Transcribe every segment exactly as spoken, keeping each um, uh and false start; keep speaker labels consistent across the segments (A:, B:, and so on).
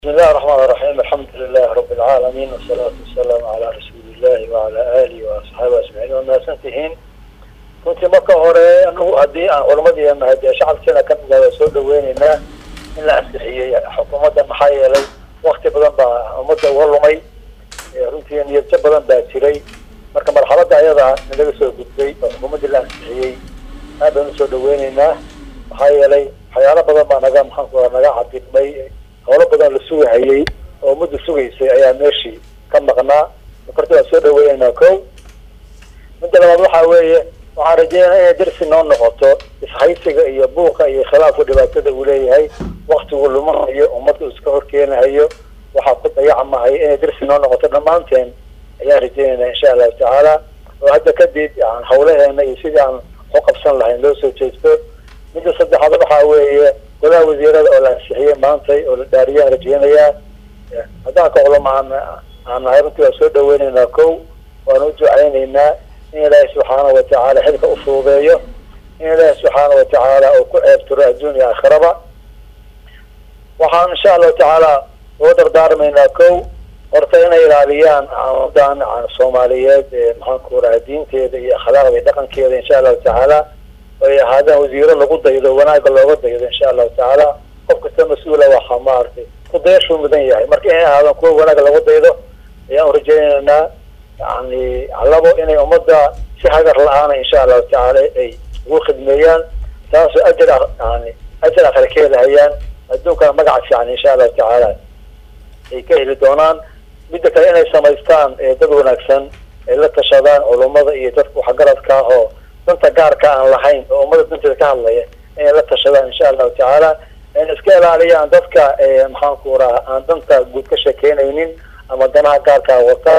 A: بسم الله الرحمن الرحيم. الحمد لله رب العالمين والصلاة والسلام على رسول الله وعلى آله وأصحابه أجمعين والناس انتهين. كنت مكة هوري أنه أدي علماء أن هدي شعب كنا كم سود ويننا من الأسلحية حكومة محايا لي وقت بدن بمدة ورمي رنتي أن يجب بدن باتري مركب مرحلة أيضا من سود قدي حكومة الأسلحية هذا سود ويننا محايا لي حيانا بدن ما نجا محنقوا نجا عبد مي howlo badan la sugayay oo muddo sugaysay ayaa meeshii ka maqnaa marka soo dhaweeyna koow midda labaad waxa weeye waxaan rajaynayaa inay darsi noo noqoto isxaysiga iyo buuqa iyo khilaafka dhibaatada uu leeyahay waqtigu lumayo ummadda iska horkeenayo waxa ku dayacmahay inay darsi noo noqoto dhamaanteen ayaa rajaynayaa insha Allah taala oo hadda kadib aan howlaheena iyo sidii aan u qabsan lahayn loo soo jeesto midda saddexaad waxa weeye ولا وزير ولا صحيح ما أنتي ولا دارية رجينا هذا كلام عن عن عيرتي وسود ويننا كو ونرجع علينا إن الله سبحانه وتعالى حلك أفوضيه إن الله سبحانه وتعالى وكأب ترى الدنيا خربة وحان إن شاء الله تعالى ودر دار منا كو ورتينا إلى ريان عن عن الصوماليات محنكور الدين كذا خلاص يدقن كذا إن شاء الله تعالى هذا وزير لقود يده ونائب لقود يده إن شاء الله تعالى قف كست مسؤول وحمارتي قديش من بدنيا مركي هذا كل ونائب لقود يده يا رجالنا يعني علبوا إني أمضى في حاجة الآن إن شاء الله تعالى أي وخدميان تاس أجر يعني أجر آخر كذا هيان الدون كان مقعد يعني إن شاء الله تعالى أي كهل دونان بدك أنا سمايستان تدور نكسن إلا تشادان علماء يتركوا حجرات كاهو دنتا gaarka aan lahayn oo umada dunta ka hadlaya in la tashadaan insha Allah taala in iska ilaaliyaan dadka ee maxaan ku raaa aan danta guud ka sheekeynaynin ama danaha gaarka wata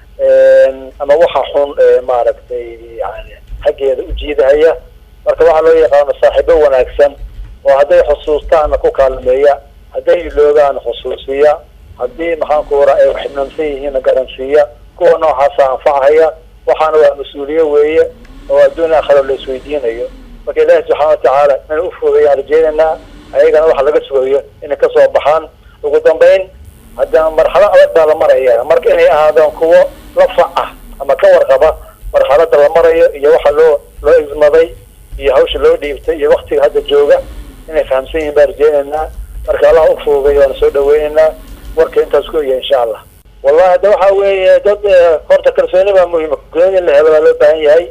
A: ee ama waxa xun maaragtay yani xageeda u jiidaya marka waxa loo yaqaan saaxiibo wanaagsan oo haday xusuustaan ku kaalmeeya haday iloogaan xusuusiya hadii maxaan ku raaa ay xidhnansan yihiin garansiya kuwa noocaas anfacaya waxaana waa mas'uuliyad weeye ودون آخر اللي سويدين أيوه فكذا سبحانه وتعالى من أفوه يعني رجالنا أيضا واحد لقى سويه إن كسر بحان وقدام بين هذا مرحلة أود على مرة إياه مركز هذا قوة رفعة أما كور غبا مرحلة على مرة يوحى له له إزمضي يهوش له دي يوقت هذا الجوجة إن خمسين برجالنا مركز الله أفوه يعني سود ويننا ورك أنت سكوي إن شاء الله والله هذا وحوي ضد فرط كرسوني مهم كل اللي هذا له بهاي هاي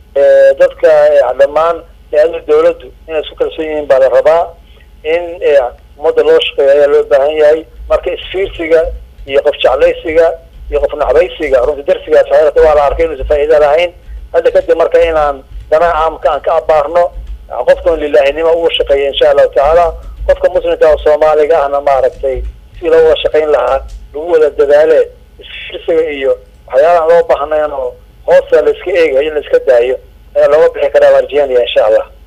A: dadka calamaan ee dawladdu inay isku kalsoon yihiin baa la rabaa in umada loo shaqeeyo ayaa loo baahan yahay marka isfiirsiga iyo qof jeclaysiga iyo qof naxariisiga runtii darsiga saarta waa la arkay inuu faa'iido lahayn hadda kadib marka inaan dana caamka aan ka abaarno qofkan lilaahinimo uu shaqeeyo insha Allah taala qofka muslimka oo Soomaaliga ahna maaragtay si loo shaqeyn lahaa lagu wada dadaale isfiirsiga iyo waxyaalaha loo baahnayno hoos la iska eegayo in la iska daayo loo bixi karaa warjiyaan insha Allah.